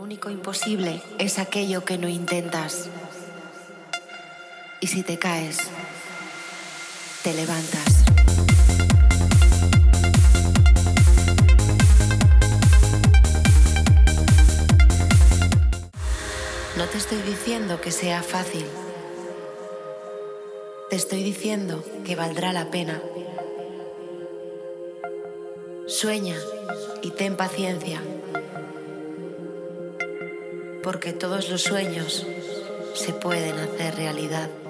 único imposible es aquello que no intentas. Y si te caes, te levantas. No te estoy diciendo que sea fácil. Te estoy diciendo que valdrá la pena. Sueña y ten paciencia, porque todos los sueños se pueden hacer realidad.